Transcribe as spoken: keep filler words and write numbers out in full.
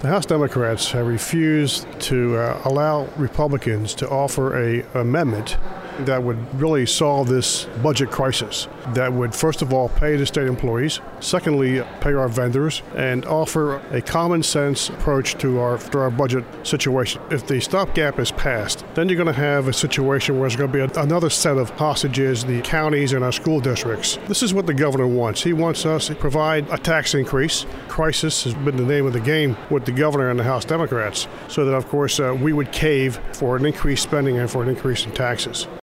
The House Democrats have refused to uh, allow Republicans to offer a amendment that would really solve this budget crisis, that would first of all pay the state employees, secondly pay our vendors, and offer a common sense approach to our, to our budget situation. If the stopgap is passed, then you're going to have a situation where there's going to be a, another set of hostages, the counties and our school districts. This is what the governor wants. He wants us to provide a tax increase. Crisis has been the name of the game with the governor and the House Democrats, so that of course uh, we would cave for an increased spending and for an increase in taxes.